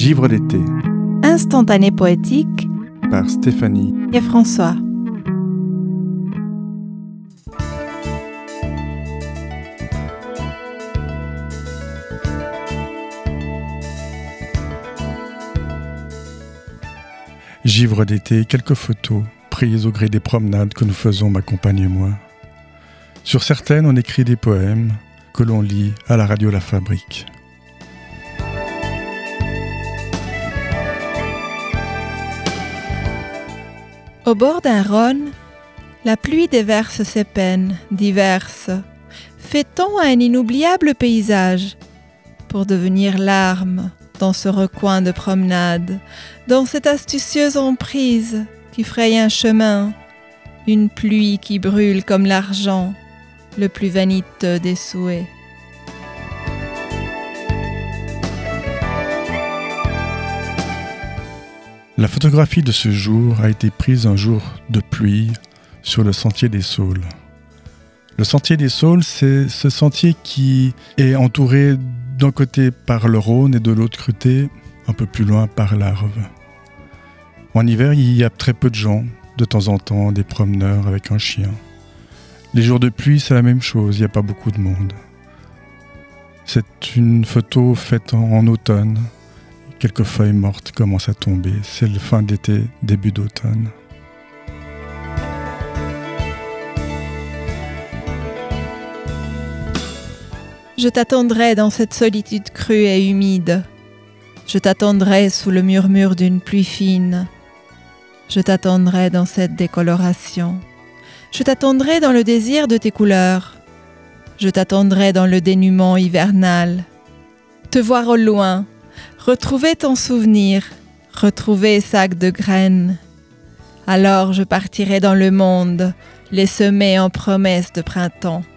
Givre d'été. Instantané poétique Par Stéphanie et François. Givre d'été, quelques photos prises au gré des promenades que nous faisons, ma compagne et moi. Sur certaines, on écrit des poèmes que l'on lit à la radio La Fabrique. Au bord d'un Rhône, la pluie déverse ses peines diverses, fait-on à un inoubliable paysage, pour devenir larmes dans ce recoin de promenade, dans cette astucieuse emprise qui fraye un chemin, une pluie qui brûle comme l'argent, le plus vaniteux des souhaits. La photographie de ce jour a été prise un jour de pluie sur le sentier des Saules. Le sentier des Saules, c'est ce sentier qui est entouré d'un côté par le Rhône et de l'autre côté, un peu plus loin, par l'Arve. En hiver, il y a très peu de gens, de temps en temps des promeneurs avec un chien. Les jours de pluie, c'est la même chose, il n'y a pas beaucoup de monde. C'est une photo faite en automne. Quelques feuilles mortes commencent à tomber. C'est le fin d'été, début d'automne. Je t'attendrai dans cette solitude crue et humide. Je t'attendrai sous le murmure d'une pluie fine. Je t'attendrai dans cette décoloration. Je t'attendrai dans le désir de tes couleurs. Je t'attendrai dans le dénuement hivernal. Te voir au loin, retrouver ton souvenir, retrouver sac de graines. Alors je partirai dans le monde, les semer en promesses de printemps.